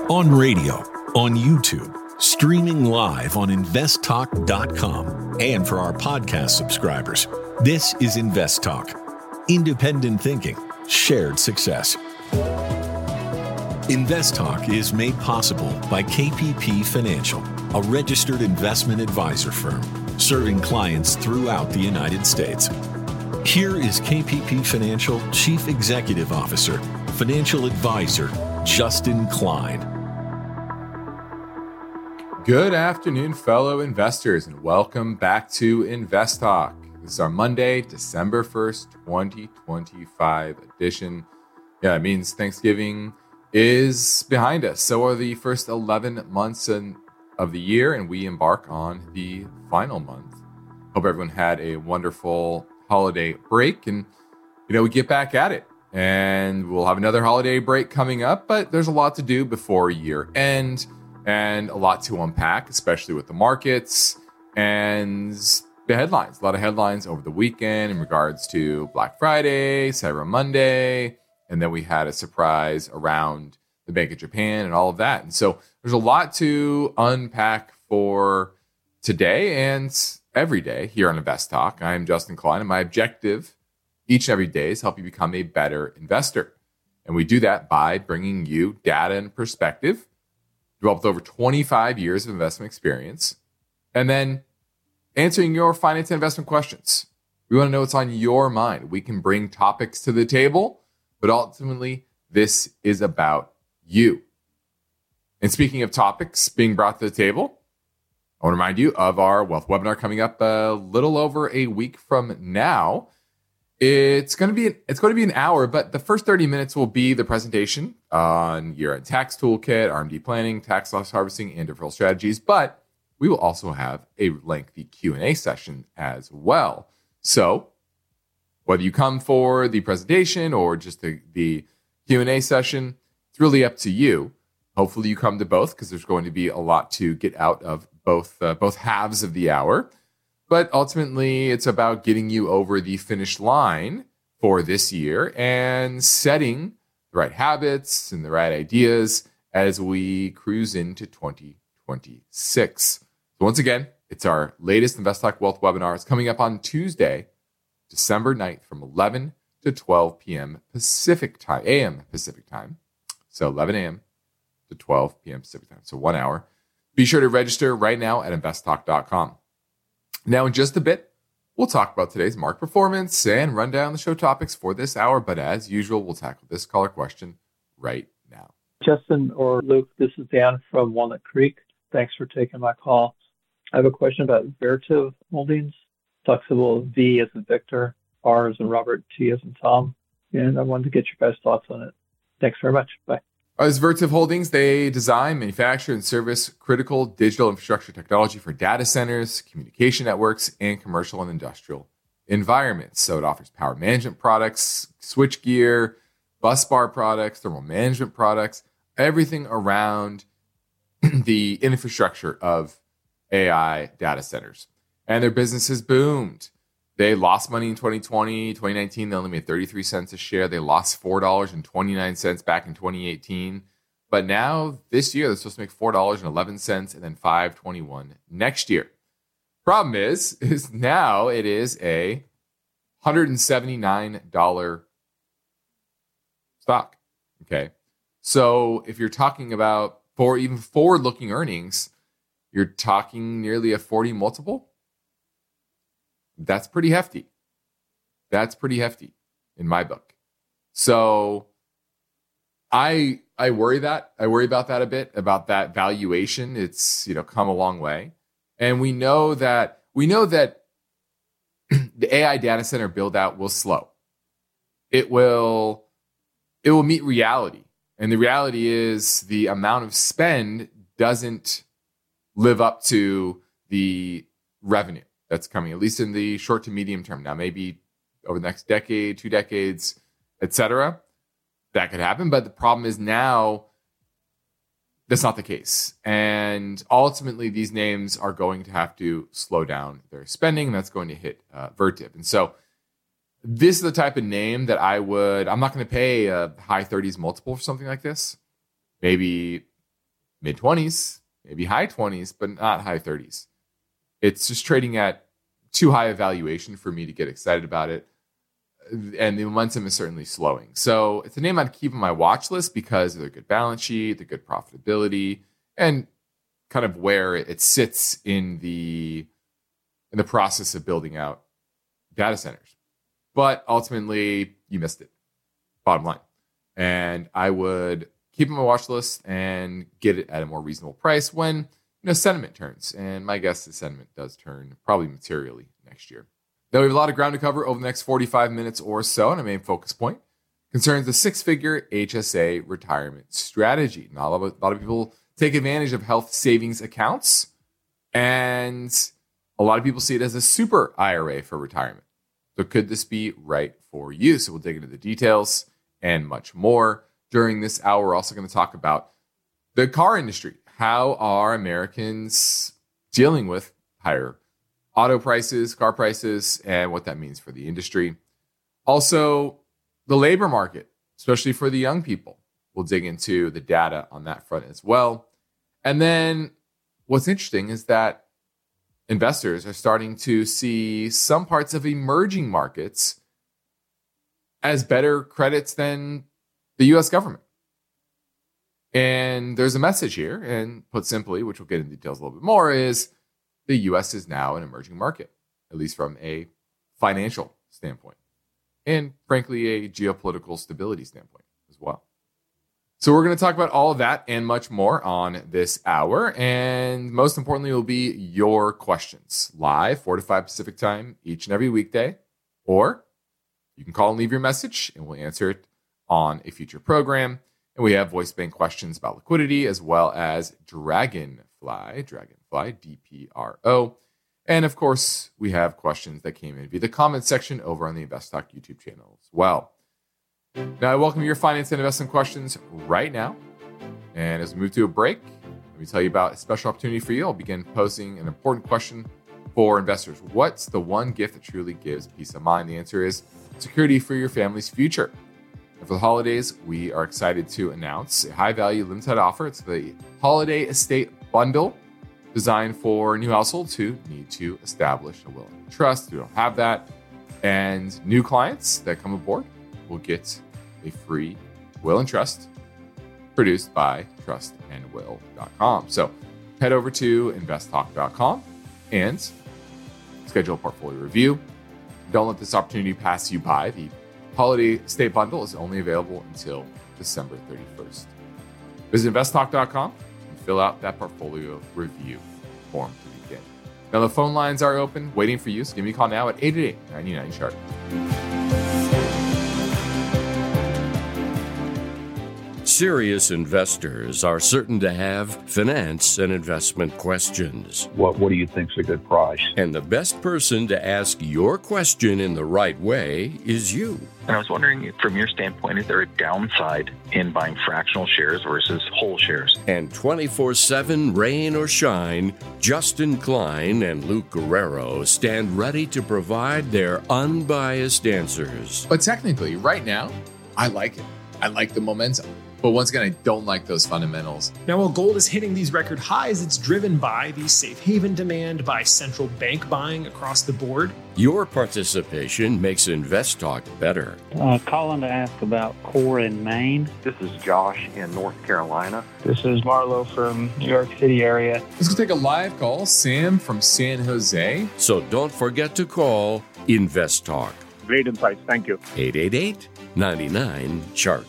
On radio, on YouTube, streaming live on investtalk.com, and for our podcast subscribers, this is Invest Talk. Independent thinking, shared success. Invest Talk is made possible by KPP Financial, a registered investment advisor firm serving clients throughout the United States. Here is KPP Financial Chief Executive Officer, Financial Advisor, Justin Klein. Good afternoon, fellow investors, and welcome back to Invest Talk. This is our Monday, December 1st, 2025 edition. Yeah, it means Thanksgiving is behind us. So are the first 11 months of the year, and we embark on the final month. Hope everyone had a wonderful holiday break, and we get back at it. And we'll have another holiday break coming up, but there's a lot to do before year end and a lot to unpack, especially with the markets and the headlines. A lot of headlines over the weekend in regards to Black Friday, Cyber Monday, and then we had a surprise around the Bank of Japan and all of that. And so there's a lot to unpack for today and every day here on Invest Talk. I'm Justin Klein, and my objective each and every day is help you become a better investor. And we do that by bringing you data and perspective, developed over 25 years of investment experience, and then answering your finance and investment questions. We want to know what's on your mind. We can bring topics to the table, but ultimately, this is about you. And speaking of topics being brought to the table, I want to remind you of our wealth webinar coming up a little over a week from now. It's going to be an hour, but the first 30 minutes will be the presentation on year-end tax toolkit, RMD planning, tax loss harvesting, and deferral strategies. But we will also have a lengthy Q&A session as well. So whether you come for the presentation or just the Q&A session, it's really up to you. Hopefully you come to both, because there's going to be a lot to get out of both halves of the hour. But ultimately, it's about getting you over the finish line for this year and setting the right habits and the right ideas as we cruise into 2026. So once again, it's our latest Invest Talk Wealth webinar. It's coming up on Tuesday, December 9th from 11 to 12 p.m. Pacific time, a.m. Pacific time. So 11 a.m. to 12 p.m. Pacific time. So 1 hour. Be sure to register right now at investtalk.com. Now, in just a bit, we'll talk about today's market performance and run down the show topics for this hour. But as usual, we'll tackle this caller question right now. Justin or Luke, this is Dan from Walnut Creek. Thanks for taking my call. I have a question about Vertiv Holdings, flexible V as in Victor, R as in Robert, T as in Tom. And I wanted to get your guys' thoughts on it. Thanks very much. Bye. As Vertiv Holdings, they design, manufacture, and service critical digital infrastructure technology for data centers, communication networks, and commercial and industrial environments. So it offers power management products, switchgear, busbar products, thermal management products, everything around the infrastructure of AI data centers. And their business has boomed. They lost money in 2020, 2019. They only made 33 cents a share. They lost $4.29 back in 2018. But now this year, they're supposed to make $4.11 and then $5.21 next year. Problem is now it is a $179 stock. Okay. So if you're talking about even forward-looking earnings, you're talking nearly a 40 multiple. That's pretty hefty. That's pretty hefty in my book. So I worry about that a bit, about that valuation. It's, come a long way. And we know that the AI data center build out will slow. It will meet reality. And the reality is the amount of spend doesn't live up to the revenue that's coming, at least in the short to medium term. Now, maybe over the next decade, 2 decades, etc., that could happen. But the problem is now that's not the case. And ultimately, these names are going to have to slow down their spending, and that's going to hit Vertiv. And so this is the type of name that I'm not going to pay a high 30s multiple for something like this. Maybe mid-20s, maybe high 20s, but not high 30s. It's just trading at too high a valuation for me to get excited about it. And the momentum is certainly slowing. So it's a name I'd keep on my watch list because of their good balance sheet, the good profitability, and kind of where it sits in the process of building out data centers. But ultimately, you missed it, bottom line. And I would keep it on my watch list and get it at a more reasonable price when sentiment turns. And my guess is sentiment does turn probably materially next year. Now, we have a lot of ground to cover over the next 45 minutes or so, and our main focus point concerns the six-figure HSA retirement strategy. Now, a lot of people take advantage of health savings accounts, and a lot of people see it as a super IRA for retirement. So could this be right for you? So we'll dig into the details and much more. During this hour, we're also going to talk about the car industry. How are Americans dealing with higher auto prices, car prices, and what that means for the industry? Also, the labor market, especially for the young people. We'll dig into the data on that front as well. And then what's interesting is that investors are starting to see some parts of emerging markets as better credits than the U.S. government. And there's a message here, and put simply, which we'll get into details a little bit more, is the U.S. is now an emerging market, at least from a financial standpoint, and frankly, a geopolitical stability standpoint as well. So we're going to talk about all of that and much more on this hour. And most importantly, will be your questions live 4 to 5 Pacific time each and every weekday. Or you can call and leave your message and we'll answer it on a future program. And we have voice bank questions about liquidity as well as Dragonfly, DPRO. And of course, we have questions that came in via the comment section over on the InvestTalk YouTube channel as well. Now, I welcome your finance and investment questions right now. And as we move to a break, let me tell you about a special opportunity for you. I'll begin posing an important question for investors. What's the one gift that truly gives peace of mind? The answer is security for your family's future. And for the holidays, we are excited to announce a high-value limited offer. It's the Holiday Estate Bundle, designed for new households who need to establish a will and trust, who don't have that. And new clients that come aboard will get a free will and trust produced by trustandwill.com. So head over to investtalk.com and schedule a portfolio review. Don't let this opportunity pass you by. The Holiday Estate Bundle is only available until December 31st. Visit investtalk.com and fill out that portfolio review form to begin. Now, the phone lines are open, waiting for you. So give me a call now at 888-99-CHART. Serious investors are certain to have finance and investment questions. What do you think's a good price? And the best person to ask your question in the right way is you. And I was wondering, from your standpoint, is there a downside in buying fractional shares versus whole shares? And 24/7, rain or shine, Justin Klein and Luke Guerrero stand ready to provide their unbiased answers. But technically, right now, I like it. I like the momentum. But once again, I don't like those fundamentals. Now, while gold is hitting these record highs, it's driven by the safe haven demand, by central bank buying across the board. Your participation makes InvestTalk better. Calling to ask about Core in Maine. This is Josh in North Carolina. This is Marlo from New York City area. Let's go take a live call. Sam from San Jose. So don't forget to call InvestTalk. Great insights. Thank you. 888-99-CHART.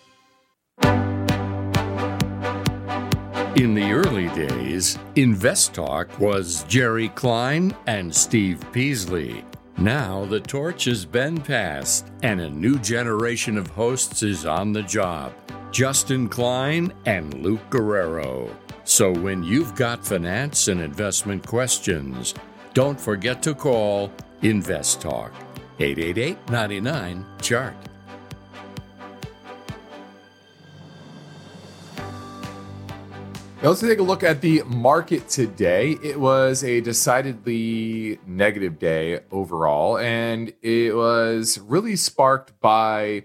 In the early days, InvestTalk was Jerry Klein and Steve Peasley. Now the torch has been passed and a new generation of hosts is on the job. Justin Klein and Luke Guerrero. So when you've got finance and investment questions, don't forget to call InvestTalk. 888-99-CHART. Now let's take a look at the market today. It was a decidedly negative day overall, and it was really sparked by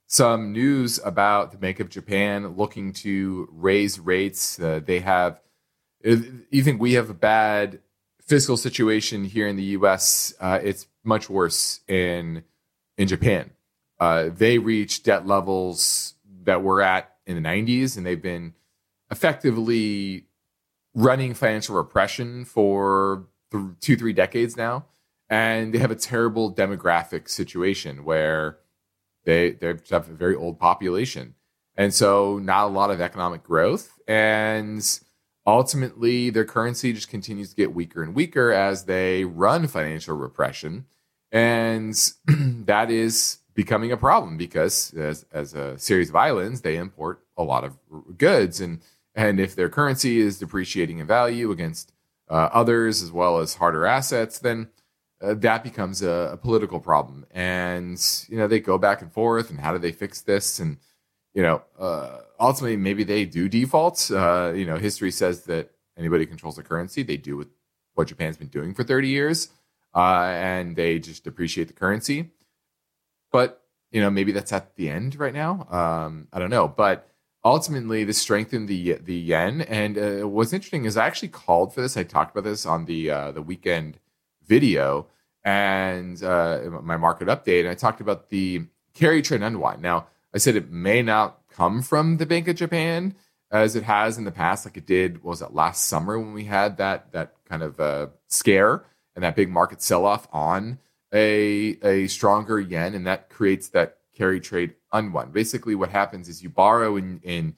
some news about the Bank of Japan looking to raise rates. They have, you think we have a bad fiscal situation here in the U.S., it's much worse in Japan. They reached debt levels that we're at in the 90s, and they've been effectively running financial repression for 2-3 decades now. And they have a terrible demographic situation where they have a very old population. And so not a lot of economic growth. And ultimately, their currency just continues to get weaker and weaker as they run financial repression. And that is becoming a problem because as a series of islands, they import a lot of goods. And if their currency is depreciating in value against others as well as harder assets, then that becomes a political problem. And, they go back and forth, and how do they fix this? And, ultimately, maybe they do default. History says that anybody who controls the currency, they do with what Japan's been doing for 30 years, and they just depreciate the currency. But, maybe that's at the end right now. I don't know. But ultimately, this strengthened the yen. And what's interesting is I actually called for this. I talked about this on the weekend video and my market update. And I talked about the carry trade unwind. Now, I said it may not come from the Bank of Japan as it has in the past, like it did, what was it, last summer when we had that kind of scare and that big market sell-off on a stronger yen, and that creates that carry trade unwind. Basically, what happens is you borrow in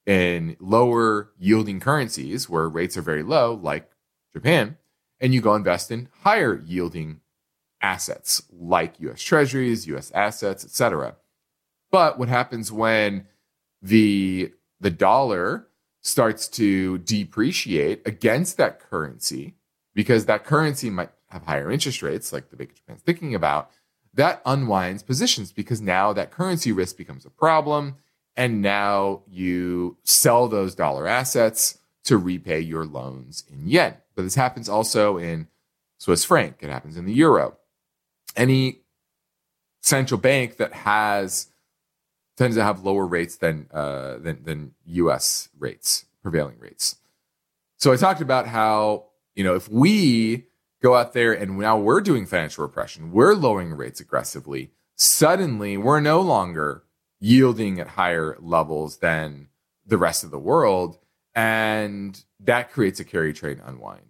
lower yielding currencies where rates are very low, like Japan, and you go invest in higher yielding assets like U.S. Treasuries, U.S. assets, etc. But what happens when the dollar starts to depreciate against that currency, because that currency might have higher interest rates, like the Bank of Japan's thinking about, that unwinds positions because now that currency risk becomes a problem, and now you sell those dollar assets to repay your loans in yen. But this happens also in Swiss franc. It happens in the euro. Any central bank that tends to have lower rates than U.S. rates, prevailing rates. So I talked about how, if we go out there and now we're doing financial repression, we're lowering rates aggressively, suddenly we're no longer yielding at higher levels than the rest of the world. And that creates a carry trade unwind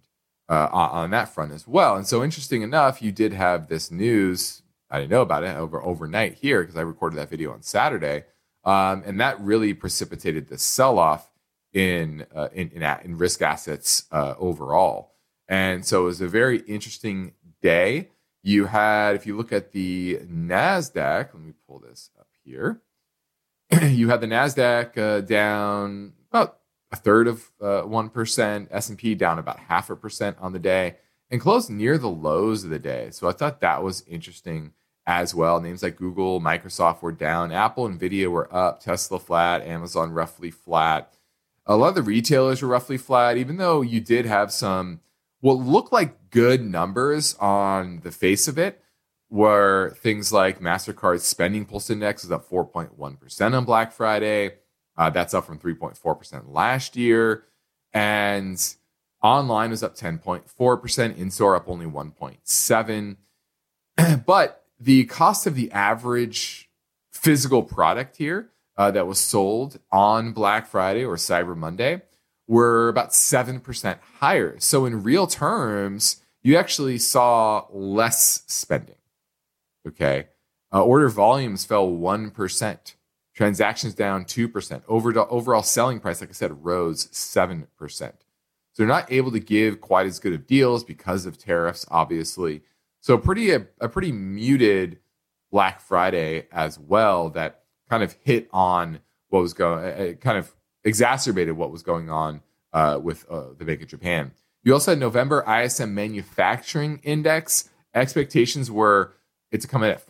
on that front as well. And so interesting enough, you did have this news. I didn't know about it overnight here because I recorded that video on Saturday. And that really precipitated the sell-off in risk assets overall. And so it was a very interesting day. You had, if you look at the NASDAQ, let me pull this up here. You had the NASDAQ down about a third of 1%, S&P down about 0.5% on the day, and closed near the lows of the day. So I thought that was interesting as well. Names like Google, Microsoft were down. Apple and Nvidia were up. Tesla flat. Amazon roughly flat. A lot of the retailers were roughly flat, even though you did have some what looked like good numbers on the face of it, were things like MasterCard's Spending Pulse Index is up 4.1% on Black Friday. That's up from 3.4% last year. And online was up 10.4%. In-store up only 1.7%. But the cost of the average physical product here that was sold on Black Friday or Cyber Monday were about 7% higher. So in real terms, you actually saw less spending. Okay. Order volumes fell 1%. Transactions down 2%. Overall selling price, like I said, rose 7%. So they're not able to give quite as good of deals because of tariffs, obviously. So a pretty muted Black Friday as well, that kind of hit on what was going, kind of exacerbated what was going on with the Bank of Japan. You also had November ISM Manufacturing Index. Expectations were it to come in at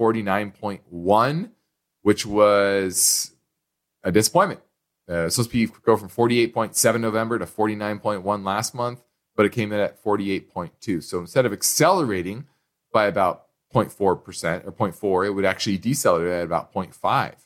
49.1, which was a disappointment. Supposed to go from 48.7 November to 49.1 last month, but it came in at 48.2. So instead of accelerating by about 0.4% or 0.4, it would actually decelerate at about 0.5.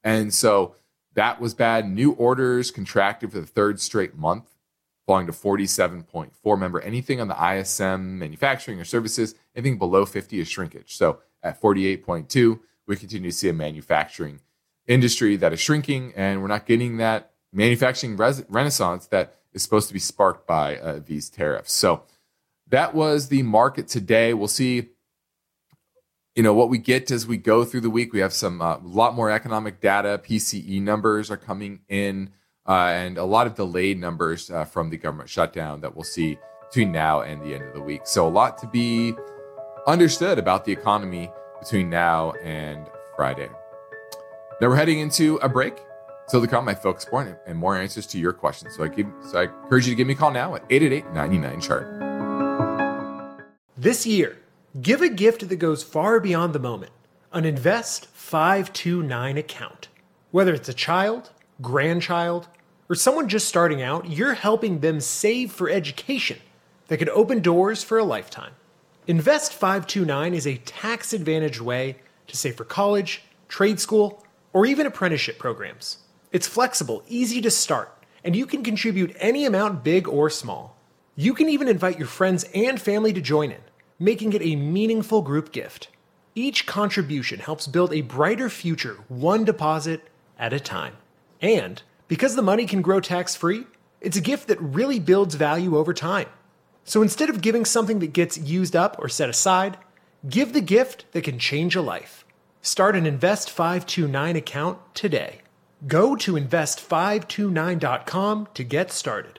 And so that was bad. New orders contracted for the third straight month, falling to 47.4. Remember, anything on the ISM, manufacturing or services, anything below 50 is shrinkage. So at 48.2, we continue to see a manufacturing industry that is shrinking, and we're not getting that manufacturing renaissance that is supposed to be sparked by these tariffs. So that was the market today. We'll see, what we get as we go through the week. We have some a lot more economic data. PCE numbers are coming in, and a lot of delayed numbers from the government shutdown that we'll see between now and the end of the week. So a lot to be understood about the economy between now and Friday. Now we're heading into a break. So to come, my focus point and more answers to your questions. So I encourage you to give me a call now at 888-99-CHART. This year, give a gift that goes far beyond the moment. An Invest 529 account. Whether it's a child, grandchild, or someone just starting out, you're helping them save for education that could open doors for a lifetime. Invest 529 is a tax-advantaged way to save for college, trade school, or even apprenticeship programs. It's flexible, easy to start, and you can contribute any amount, big or small. You can even invite your friends and family to join in, making it a meaningful group gift. Each contribution helps build a brighter future, one deposit at a time. And because the money can grow tax-free, it's a gift that really builds value over time. So instead of giving something that gets used up or set aside, give the gift that can change a life. Start an Invest 529 account today. Go to invest529.com to get started.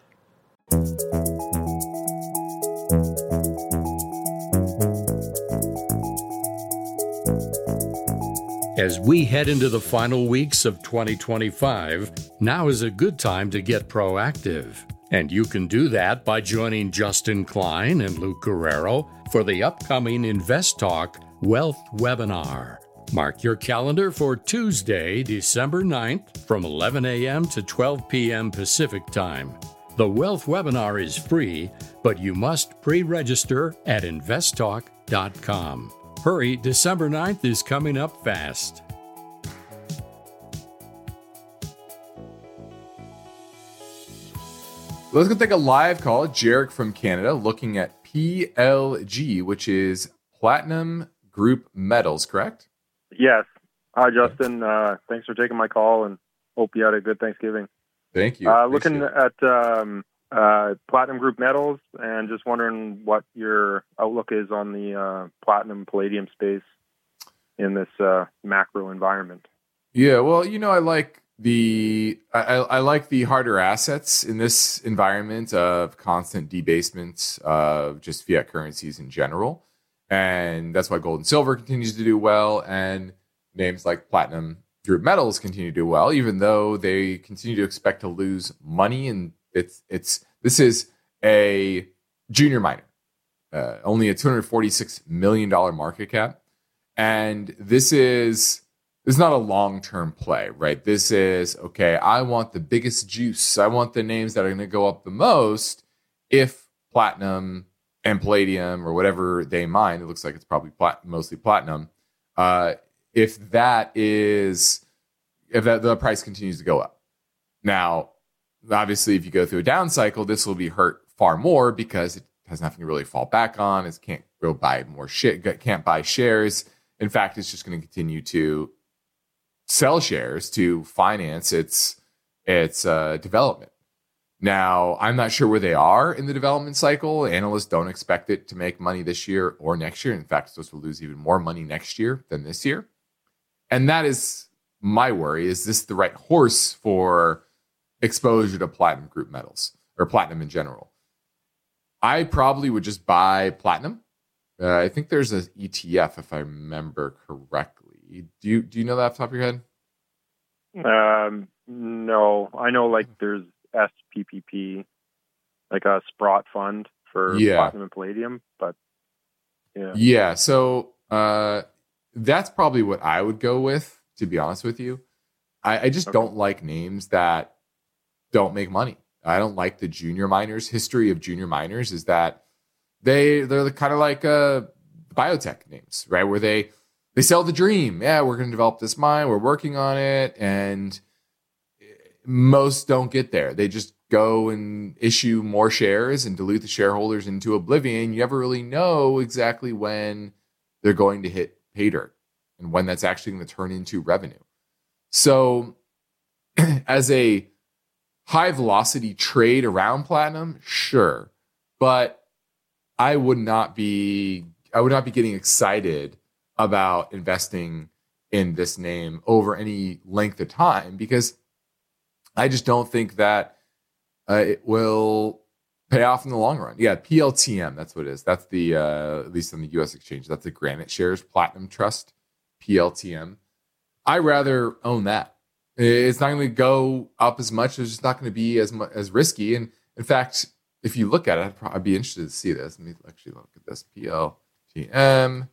As we head into the final weeks of 2025, now is a good time to get proactive. And you can do that by joining Justin Klein and Luke Guerrero for the upcoming Invest Talk Wealth Webinar. Mark your calendar for Tuesday, December 9th from 11 a.m. to 12 p.m. Pacific Time. The Wealth Webinar is free, but you must pre-register at investtalk.com. Hurry, December 9th is coming up fast. Let's go take a live call. Jarek from Canada looking at PLG, which is Platinum Group Metals, correct? Yes. Hi, Justin. Thanks for taking my call, and hope you had a good Thanksgiving. Thank you. Looking at Platinum Group Metals, and just wondering what your outlook is on the platinum palladium space in this macro environment. Yeah, well, I like I like the harder assets in this environment of constant debasement of just fiat currencies in general. And that's why gold and silver continues to do well, and names like Platinum Group Metals continue to do well, even though they continue to expect to lose money. And this is a junior miner, only a $246 million market cap, and this is not a long-term play, right? This is, okay, I want the biggest juice. I want the names that are going to go up the most if platinum and palladium or whatever they mine, it looks like it's probably mostly platinum, if the price continues to go up. Now, obviously, if you go through a down cycle, this will be hurt far more because it has nothing to really fall back on. It can't go buy more shit, can't buy shares. In fact, it's just going to continue to sell shares to finance its development. Now, I'm not sure where they are in the development cycle. Analysts don't expect it to make money this year or next year. In fact, it's supposed to lose even more money next year than this year. And that is my worry. Is this the right horse for exposure to Platinum Group Metals or platinum in general? I probably would just buy platinum. I think there's an ETF, if I remember correctly. Do you know that off the top of your head? No. I know there's SPPP, like a Sprott fund for platinum and palladium, but yeah. Yeah, so that's probably what I would go with, to be honest with you. I just don't like names that don't make money. I don't like the junior miners. History of junior miners is that they're kind of like biotech names, right? Where they they sell the dream. Yeah, we're going to develop this mine. We're working on it. And most don't get there. They just go and issue more shares and dilute the shareholders into oblivion. You never really know exactly when they're going to hit pay dirt and when that's actually going to turn into revenue. So as a high velocity trade around platinum, sure. But I would not be getting excited about investing in this name over any length of time, because I just don't think that it will pay off in the long run. Yeah, PLTM, that's what it is. That's the, at least on the U.S. exchange, that's the Granite Shares Platinum Trust, PLTM. I'd rather own that. It's not going to go up as much. It's just not going to be as risky. And in fact, if you look at it, I'd be interested to see this. Let me actually look at this. PLTM,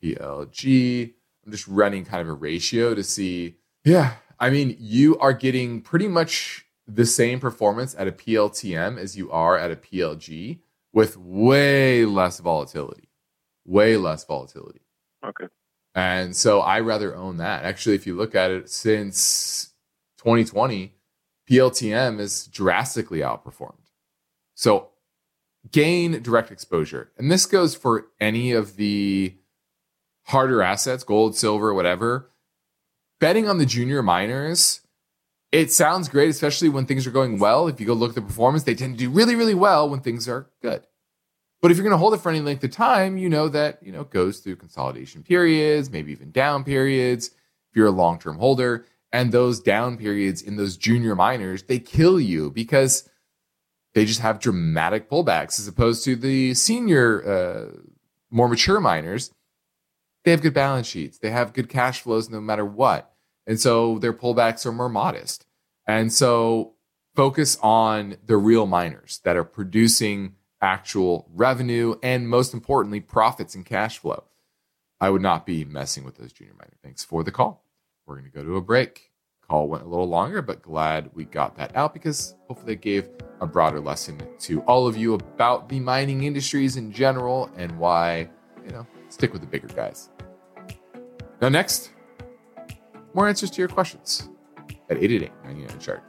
PLG. I'm just running kind of a ratio to see. Yeah, I mean, you are getting pretty much the same performance at a PLTM as you are at a PLG with way less volatility. Way less volatility. Okay. And so I rather own that. Actually, if you look at it since 2020, PLTM is drastically outperformed. So gain direct exposure. And this goes for any of the harder assets, gold, silver, whatever. Betting on the junior miners, it sounds great, especially when things are going well. If you go look at the performance, they tend to do really, really well when things are good. But if you're going to hold it for any length of time, you know that, it goes through consolidation periods, maybe even down periods. If you're a long-term holder, and those down periods in those junior miners, they kill you because they just have dramatic pullbacks, as opposed to the senior, more mature miners. They have good balance sheets. They have good cash flows no matter what. And so their pullbacks are more modest. And so focus on the real miners that are producing actual revenue and, most importantly, profits and cash flow. I would not be messing with those junior miners. Thanks for the call. We're going to go to a break. Call went a little longer, but glad we got that out, because hopefully it gave a broader lesson to all of you about the mining industries in general and why, stick with the bigger guys. Now, next, more answers to your questions at 888-99-CHART.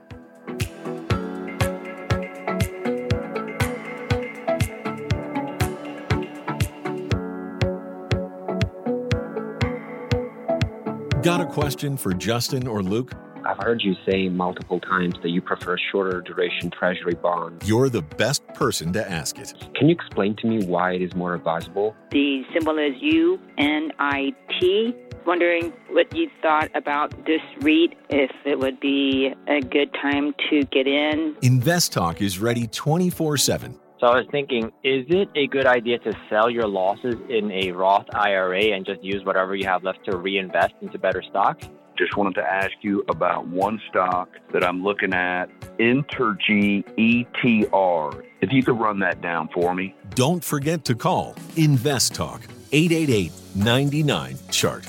Got a question for Justin or Luke? I've heard you say multiple times that you prefer shorter duration treasury bonds. You're the best person to ask it. Can you explain to me why it is more advisable? The symbol is UNIT. Wondering what you thought about this REIT, if it would be a good time to get in. InvestTalk is ready 24/7. So I was thinking, is it a good idea to sell your losses in a Roth IRA and just use whatever you have left to reinvest into better stocks? Just wanted to ask you about one stock that I'm looking at, Entergy ETR. If you could run that down for me. Don't forget to call InvestTalk, 888-99-CHART.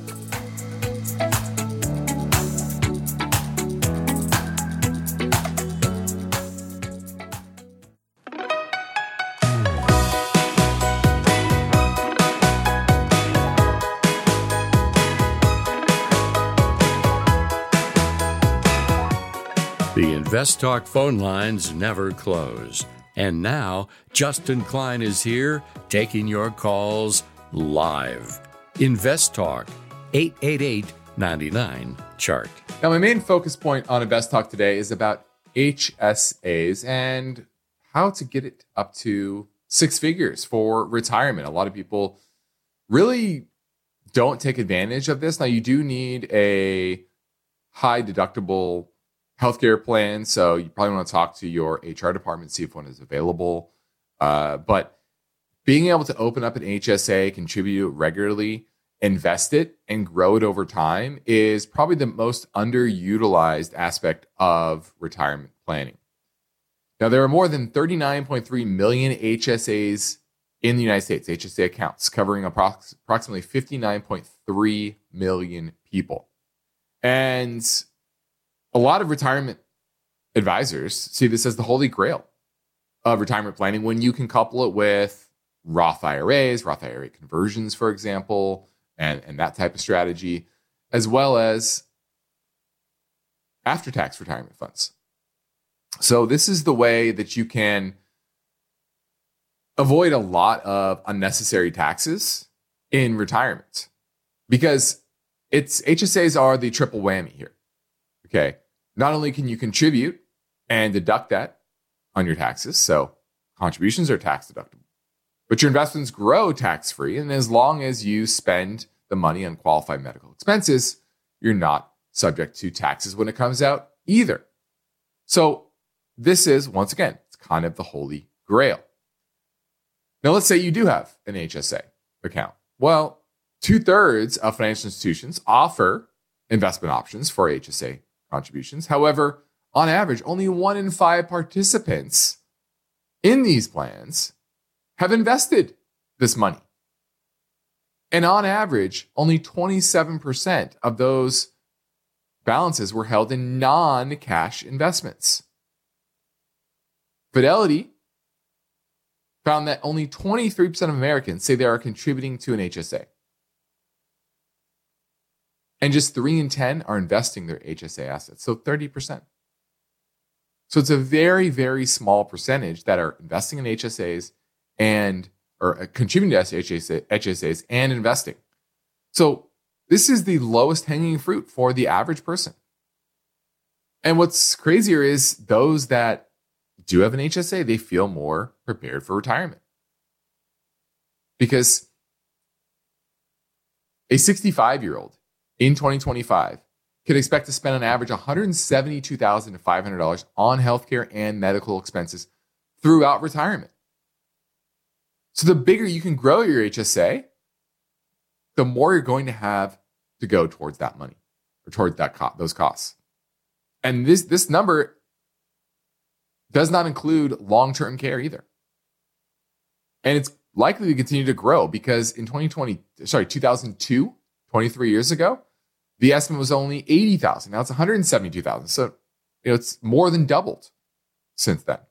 The InvestTalk phone lines never close. And now, Justin Klein is here taking your calls live. InvestTalk, 888-99-CHART. Now, my main focus point on InvestTalk today is about HSAs and how to get it up to six figures for retirement. A lot of people really don't take advantage of this. Now, you do need a high deductible healthcare plan, so you probably want to talk to your HR department, see if one is available. But being able to open up an HSA, contribute regularly, invest it, and grow it over time is probably the most underutilized aspect of retirement planning. Now, there are more than 39.3 million HSAs in the United States, HSA accounts, covering approximately 59.3 million people. And a lot of retirement advisors see this as the holy grail of retirement planning when you can couple it with Roth IRAs, Roth IRA conversions, for example, and that type of strategy, as well as after-tax retirement funds. So this is the way that you can avoid a lot of unnecessary taxes in retirement, because HSAs are the triple whammy here. Okay. Not only can you contribute and deduct that on your taxes, so contributions are tax deductible, but your investments grow tax-free. And as long as you spend the money on qualified medical expenses, you're not subject to taxes when it comes out either. So this is, once again, it's kind of the holy grail. Now, let's say you do have an HSA account. Well, 2/3 of financial institutions offer investment options for HSA contributions. However, on average, only 1 in 5 participants in these plans have invested this money. And on average, only 27% of those balances were held in non-cash investments. Fidelity found that only 23% of Americans say they are contributing to an HSA. And just 3 in 10 are investing their HSA assets, so 30%. So it's a very, very small percentage that are investing in HSAs or contributing to HSAs and investing. So this is the lowest hanging fruit for the average person. And what's crazier is those that do have an HSA, they feel more prepared for retirement. Because a 65-year-old in 2025 could expect to spend on average $172,500 on healthcare and medical expenses throughout retirement. So the bigger you can grow your HSA, the more you're going to have to go towards that money or towards those costs. And this number does not include long-term care either. And it's likely to continue to grow because in 2002, 23 years ago, the estimate was only 80,000. Now it's 172,000. So, it's more than doubled since then.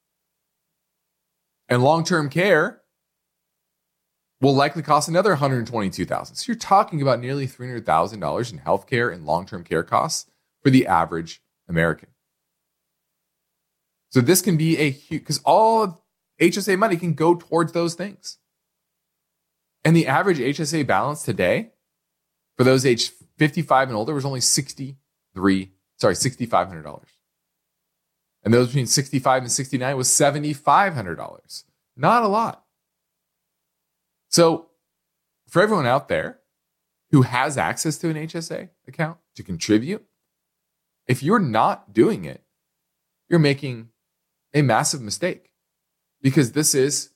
And long-term care will likely cost another 122,000. So you're talking about nearly $300,000 in healthcare and long-term care costs for the average American. So this can be a huge, because all HSA money can go towards those things. And the average HSA balance today for those aged 55 and older was only $6,500. And those between 65 and 69 was $7,500. Not a lot. So for everyone out there who has access to an HSA account to contribute, if you're not doing it, you're making a massive mistake, because this is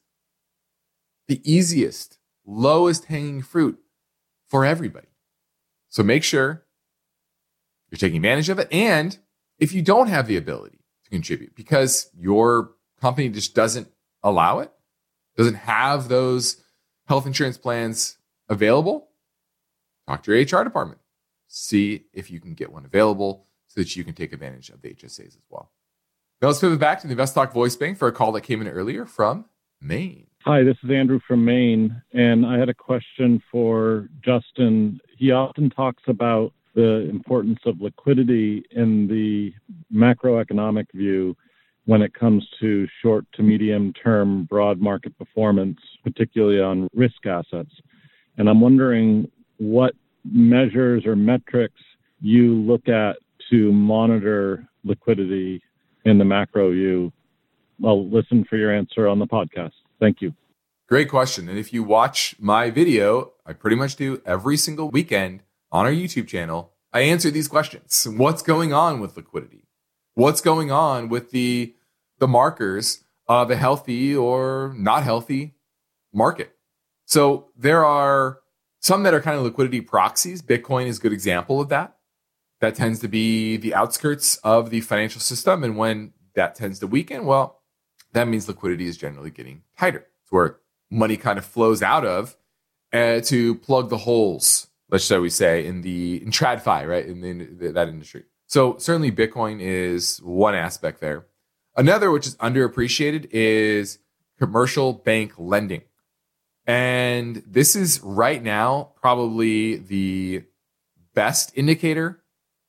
the easiest, lowest hanging fruit for everybody. So make sure you're taking advantage of it. And if you don't have the ability to contribute because your company just doesn't allow it, doesn't have those health insurance plans available, talk to your HR department. See if you can get one available so that you can take advantage of the HSAs as well. Now let's pivot back to the InvestTalk voice bank for a call that came in earlier from Maine. Hi, this is Andrew from Maine, and I had a question for Justin. He often talks about the importance of liquidity in the macroeconomic view when it comes to short to medium term broad market performance, particularly on risk assets. And I'm wondering what measures or metrics you look at to monitor liquidity in the macro view. I'll listen for your answer on the podcast. Thank you. Great question. And if you watch my video, I pretty much do every single weekend on our YouTube channel, I answer these questions. What's going on with liquidity? What's going on with the markers of a healthy or not healthy market? So there are some that are kind of liquidity proxies. Bitcoin is a good example of that. That tends to be the outskirts of the financial system. And when that tends to weaken, well, that means liquidity is generally getting tighter. It's where money kind of flows out of to plug the holes, shall we say, in TradFi, right, in that industry. So certainly Bitcoin is one aspect there. Another, which is underappreciated, is commercial bank lending. And this is right now probably the best indicator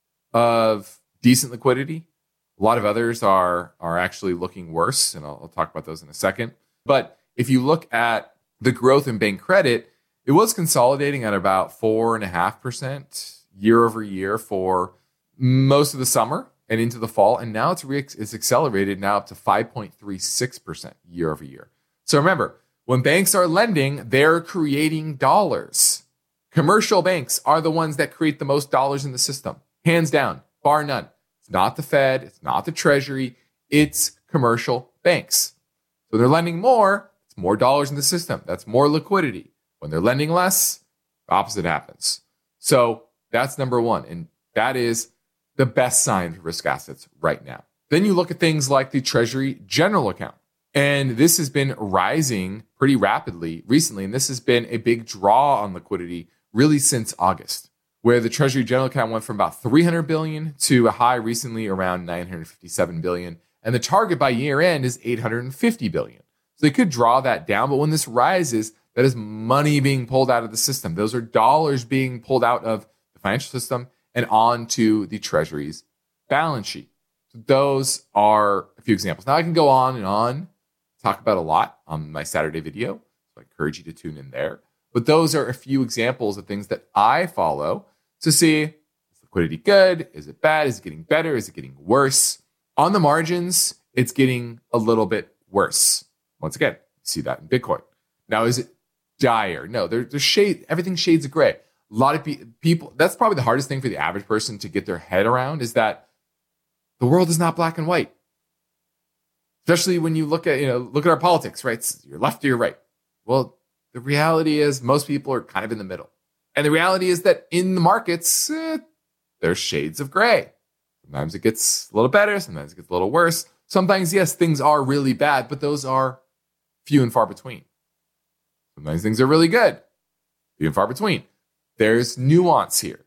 of decent liquidity. A lot of others are actually looking worse, and I'll talk about those in a second. But if you look at the growth in bank credit, it was consolidating at about 4.5% year over year for most of the summer and into the fall. And now it's accelerated now up to 5.36% year over year. So remember, when banks are lending, they're creating dollars. Commercial banks are the ones that create the most dollars in the system, hands down, bar none. It's not the Fed, it's not the Treasury, it's commercial banks. So they're lending more, it's more dollars in the system. That's more liquidity. When they're lending less, the opposite happens. So that's number one. And that is the best sign for risk assets right now. Then you look at things like the Treasury General Account. And this has been rising pretty rapidly recently. And this has been a big draw on liquidity really since August, where the Treasury General Account went from about $300 billion to a high recently around $957 billion. And the target by year end is $850 billion. So they could draw that down. But when this rises, that is money being pulled out of the system. Those are dollars being pulled out of the financial system and onto the Treasury's balance sheet. So those are a few examples. Now I can go on and on, talk about a lot on my Saturday video. So I encourage you to tune in there. But those are a few examples of things that I follow to see, is liquidity good? Is it bad? Is it getting better? Is it getting worse? On the margins, it's getting a little bit worse. Once again, you see that in Bitcoin. Now, is it dire? No, there's shade. Everything shades of gray. A lot of people, that's probably the hardest thing for the average person to get their head around, is that the world is not black and white. Especially when you look at our politics, right? It's your left or your right. Well, the reality is most people are kind of in the middle. And the reality is that in the markets, there's shades of gray. Sometimes it gets a little better. Sometimes it gets a little worse. Sometimes, yes, things are really bad, but those are few and far between. Sometimes things are really good, few and far between. There's nuance here.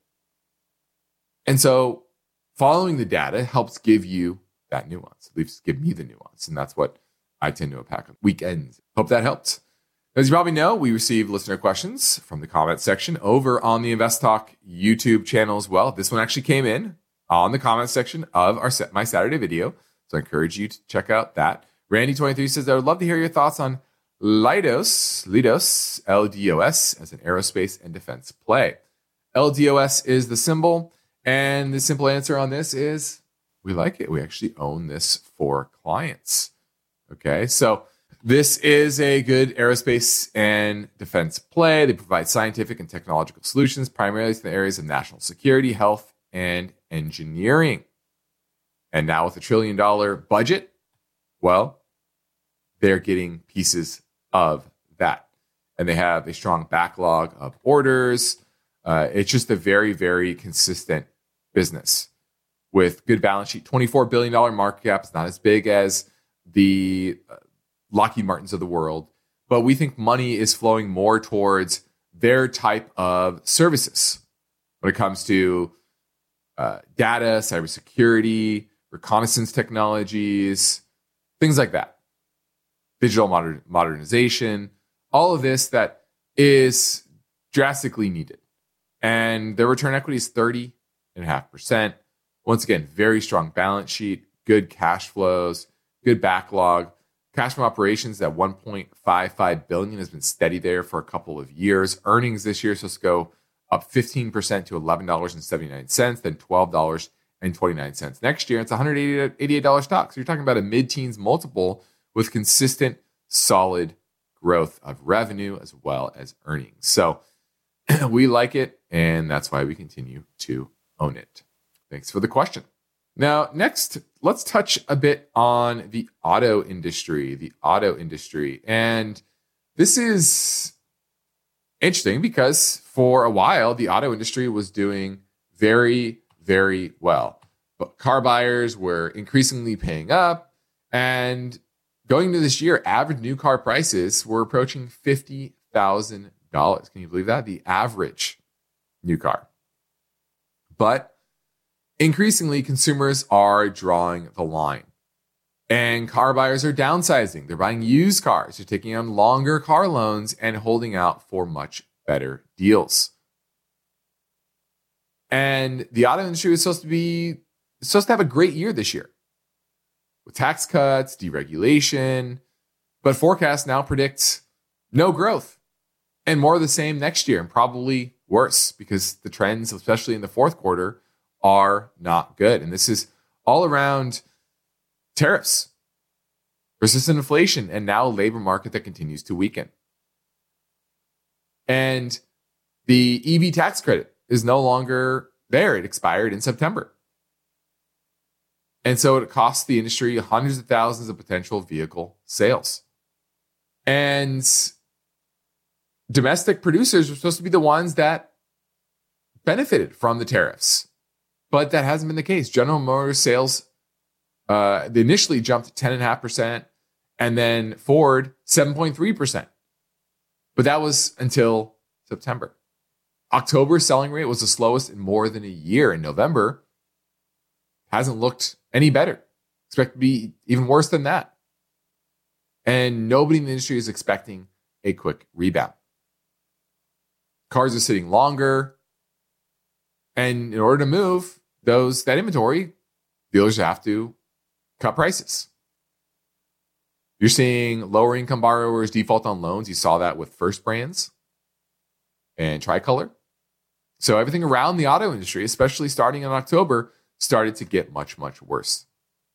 And so following the data helps give you that nuance, at least give me the nuance. And that's what I tend to unpack on weekends. Hope that helped. As you probably know, we receive listener questions from the comment section over on the Invest Talk YouTube channel as well. This one actually came in on the comment section of my Saturday video. So I encourage you to check out that. Randy23 says, I would love to hear your thoughts on Leidos, LDOS, as an aerospace and defense play. LDOS is the symbol. And the simple answer on this is we like it. We actually own this for clients. Okay, so this is a good aerospace and defense play. They provide scientific and technological solutions, primarily to the areas of national security, health, and engineering. And now with $1 trillion budget, well, they're getting pieces of that. And they have a strong backlog of orders. It's just a very, very consistent business with good balance sheet. $24 billion market cap. It's not as big as the Lockheed Martins of the world, but we think money is flowing more towards their type of services when it comes to data, cybersecurity, reconnaissance technologies, things like that. Digital modernization, all of this that is drastically needed. And their return equity is 30.5%. Once again, very strong balance sheet, good cash flows, good backlog. Cash from operations at $1.55 billion has been steady there for a couple of years. Earnings this year are supposed to go up 15% to $11.79, then $12.29 next year. It's $188 stock. So you're talking about a mid-teens multiple with consistent, solid growth of revenue as well as earnings. So we like it, and that's why we continue to own it. Thanks for the question. Now, next, let's touch a bit on the auto industry. And this is interesting because for a while, the auto industry was doing very, very well. But car buyers were increasingly paying up. And going into this year, average new car prices were approaching $50,000. Can you believe that? The average new car. But increasingly, consumers are drawing the line. And car buyers are downsizing. They're buying used cars. They're taking on longer car loans and holding out for much better deals. And the auto industry was supposed to have a great year this year with tax cuts, deregulation, but forecasts now predict no growth and more of the same next year, and probably worse because the trends, especially in the fourth quarter, are not good. And this is all around tariffs, persistent inflation, and now a labor market that continues to weaken. And the EV tax credit is no longer there. It expired in September. And so it costs the industry hundreds of thousands of potential vehicle sales. And domestic producers were supposed to be the ones that benefited from the tariffs, but that hasn't been the case. General Motors sales, they initially jumped 10.5%, and then Ford 7.3%. But that was until September. October's selling rate was the slowest in more than a year. In November, hasn't looked any better. Expect to be even worse than that. And nobody in the industry is expecting a quick rebound. Cars are sitting longer. And in order to move that inventory, dealers have to cut prices. You're seeing lower income borrowers default on loans. You saw that with First Brands and Tricolor. So everything around the auto industry, especially starting in October, started to get much, much worse.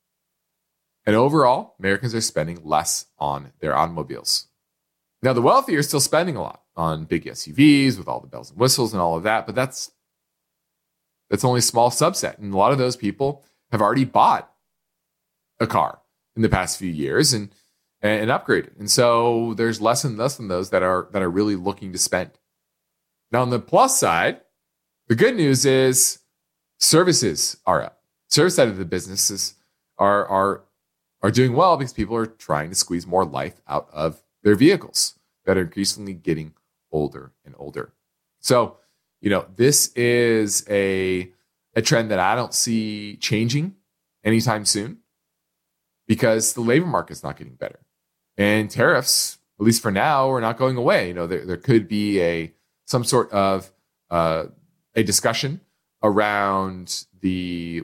And overall, Americans are spending less on their automobiles. Now, the wealthy are still spending a lot on big SUVs with all the bells and whistles and all of that, but that's only a small subset. And a lot of those people have already bought a car in the past few years and upgraded. And so there's less and less than those that are really looking to spend. Now, on the plus side, the good news is services are up. Service side of the businesses are doing well because people are trying to squeeze more life out of their vehicles that are increasingly getting older and older. So, this is a trend that I don't see changing anytime soon because the labor market's not getting better. And tariffs, at least for now, are not going away. There could be some sort of a discussion around the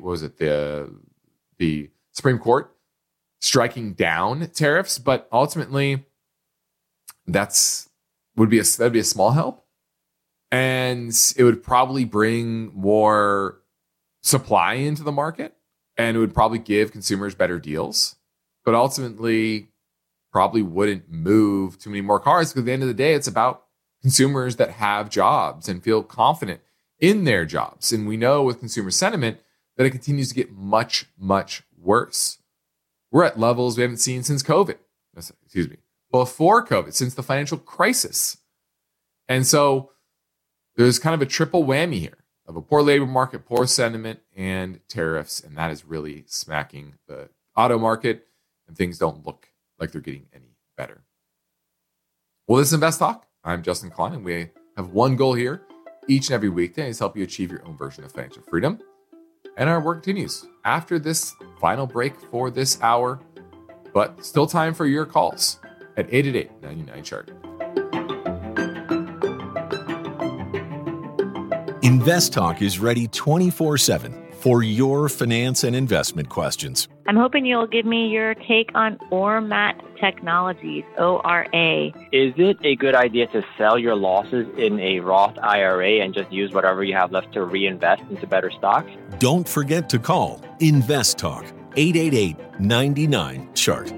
Supreme Court striking down tariffs, but ultimately that'd be a small help, and it would probably bring more supply into the market, and it would probably give consumers better deals, but ultimately probably wouldn't move too many more cars because at the end of the day, it's about consumers that have jobs and feel confident in their jobs. And we know with consumer sentiment that it continues to get much, much worse. We're at levels we haven't seen since COVID. Before COVID, since the financial crisis. And so there's kind of a triple whammy here of a poor labor market, poor sentiment, and tariffs. And that is really smacking the auto market, and things don't look like they're getting any better. Well, this is Invest Talk. I'm Justin Klein, and we have one goal here each and every weekday is help you achieve your own version of financial freedom. And our work continues after this final break for this hour, but still time for your calls at 888-99-CHART. Invest Talk is ready 24/7 for your finance and investment questions. I'm hoping you'll give me your take on Ormat Technologies, ORA. Is it a good idea to sell your losses in a Roth IRA and just use whatever you have left to reinvest into better stocks? Don't forget to call Invest Talk, 888-99-CHART.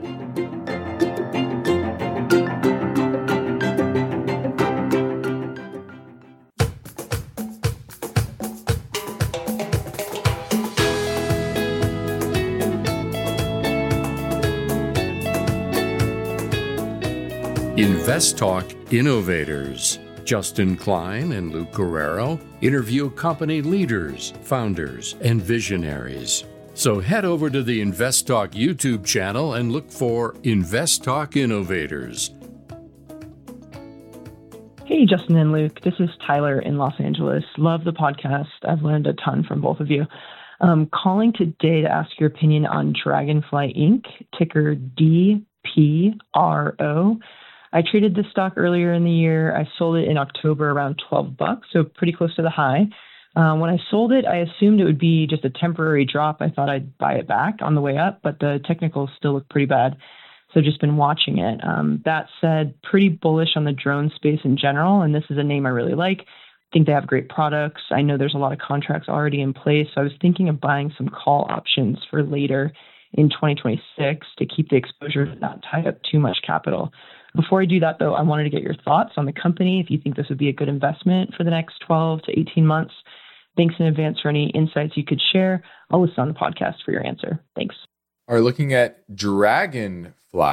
Invest Talk Innovators. Justin Klein and Luke Guerrero interview company leaders, founders, and visionaries. So head over to the Invest Talk YouTube channel and look for Invest Talk Innovators. Hey, Justin and Luke. This is Tyler in Los Angeles. Love the podcast. I've learned a ton from both of you. Calling today to ask your opinion on Dragonfly Inc., ticker DPRO. I traded this stock earlier in the year. I sold it in October around $12, so pretty close to the high. When I sold it, I assumed it would be just a temporary drop. I thought I'd buy it back on the way up, but the technicals still look pretty bad. So just been watching it. That said, pretty bullish on the drone space in general, and this is a name I really like. I think they have great products. I know there's a lot of contracts already in place, so I was thinking of buying some call options for later in 2026 to keep the exposure to not tie up too much capital. Before I do that, though, I wanted to get your thoughts on the company, if you think this would be a good investment for the next 12 to 18 months. Thanks in advance for any insights you could share. I'll listen on the podcast for your answer. Thanks. Are looking at Dragonfly,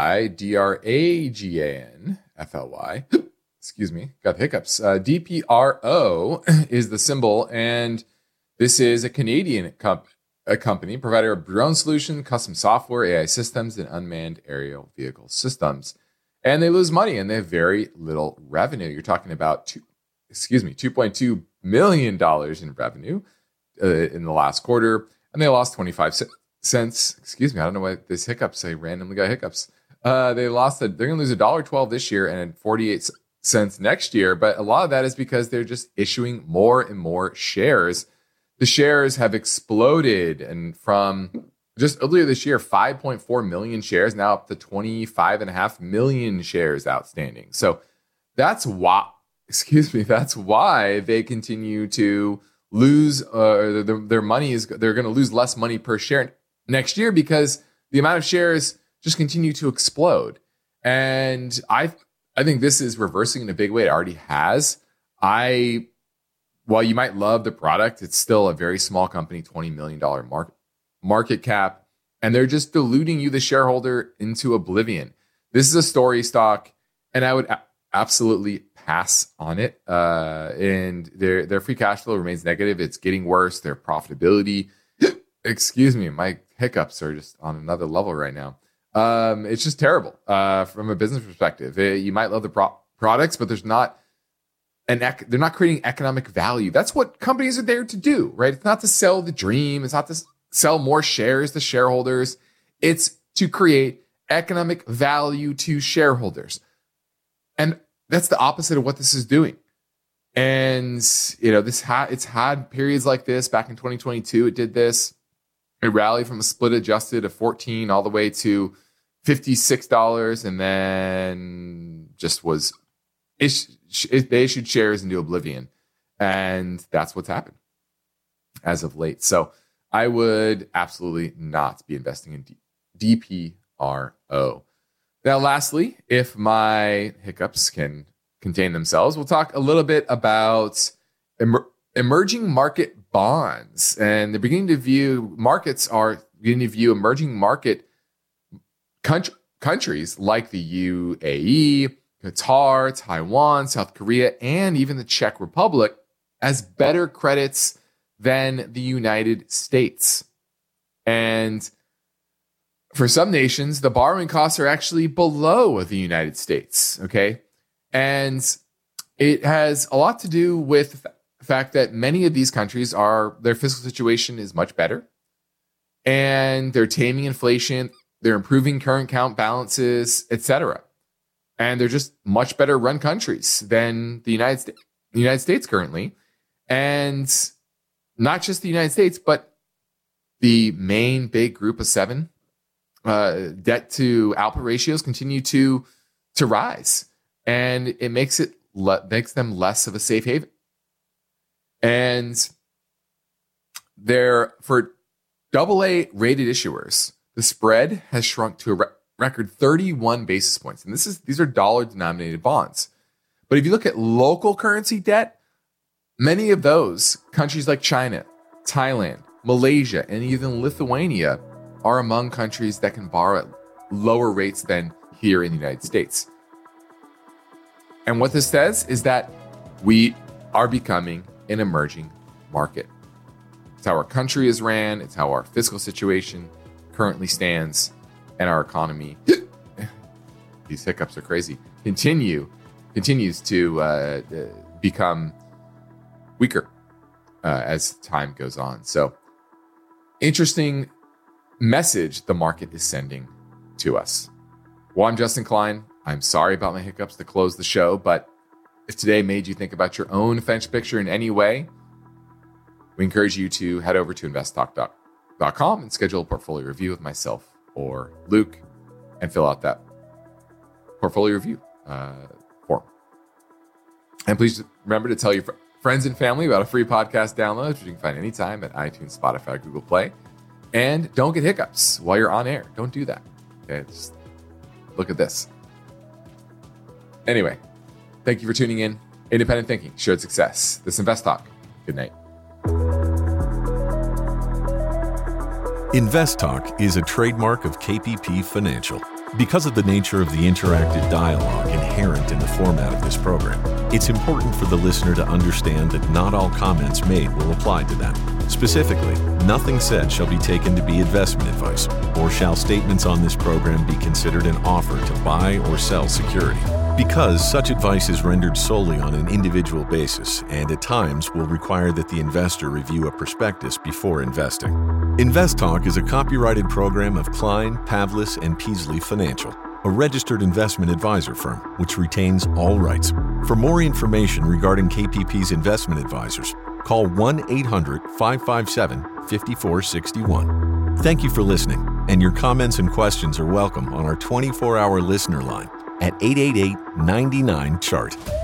DRAGANFLY. Excuse me, got the hiccups. DPRO is the symbol, and this is a Canadian company, provider of drone solution, custom software, AI systems, and unmanned aerial vehicle systems. And they lose money, and they have very little revenue. You're talking about $2.2 million in revenue in the last quarter, and they lost 25 cents. Excuse me, I don't know why this hiccups. I randomly got hiccups. They're going to lose $1.12 this year and 48 cents next year. But a lot of that is because they're just issuing more and more shares. The shares have exploded, and from just earlier this year, 5.4 million shares, now up to 25.5 million shares outstanding. So that's why they continue to lose their money. They're going to lose less money per share next year because the amount of shares just continue to explode. And I think this is reversing in a big way. It already has. While you might love the product, it's still a very small company, $20 million market cap, and they're just diluting you, the shareholder, into oblivion. This is a story stock, and I would absolutely pass on it. And their free cash flow remains negative. It's getting worse. Their profitability, excuse me, my hiccups are just on another level right now. It's just terrible from a business perspective. You might love the products, but they're not creating economic value. That's what companies are there to do, right? It's not to sell the dream. It's not to sell more shares to shareholders. It's to create economic value to shareholders. And that's the opposite of what this is doing. And, it's had periods like this. Back in 2022, it did this. It rallied from a split adjusted of 14 all the way to $56, and then just was they issued shares into oblivion, and that's what's happened as of late. So I would absolutely not be investing in DPRO. Now, lastly, if my hiccups can contain themselves, we'll talk a little bit about emerging market bonds. And they're beginning to view emerging market countries like the UAE, Qatar, Taiwan, South Korea, and even the Czech Republic as better credits than the United States. And for some nations, the borrowing costs are actually below the United States, okay? And it has a lot to do with the fact that many of these countries their fiscal situation is much better, and they're taming inflation, they're improving current account balances, etc. And they're just much better run countries than the United States currently. And not just the United States, but the main big group of seven, debt to output ratios continue to rise, and it makes them less of a safe haven. And for AA rated issuers, the spread has shrunk to a record 31 basis points, and these are dollar denominated bonds. But if you look at local currency debt, many of those countries like China, Thailand, Malaysia, and even Lithuania are among countries that can borrow at lower rates than here in the United States. And what this says is that we are becoming an emerging market. It's how our country is ran. It's how our fiscal situation currently stands, and our economy, these hiccups are crazy, continues to become weaker as time goes on. So interesting message the market is sending to us. Well, I'm Justin Klein. I'm sorry about my hiccups to close the show, but if today made you think about your own financial picture in any way, we encourage you to head over to investtalk.com and schedule a portfolio review with myself or Luke and fill out that portfolio review form. And please remember to tell your friends and family about a free podcast download, which you can find anytime at iTunes, Spotify, Google Play. And don't get hiccups while you're on air. Don't do that. Okay, just look at this. Anyway, thank you for tuning in. Independent thinking, shared success. This is Invest Talk. Good night. Invest Talk is a trademark of KPP Financial. Because of the nature of the interactive dialogue inherent in the format of this program, it's important for the listener to understand that not all comments made will apply to them. Specifically, nothing said shall be taken to be investment advice, or shall statements on this program be considered an offer to buy or sell security. Because such advice is rendered solely on an individual basis and at times will require that the investor review a prospectus before investing. Invest Talk is a copyrighted program of Klein, Pavlis, and Peasley Financial, a registered investment advisor firm which retains all rights. For more information regarding KPP's investment advisors, call 1-800-557-5461. Thank you for listening, and your comments and questions are welcome on our 24-hour listener line at 888-99-CHART.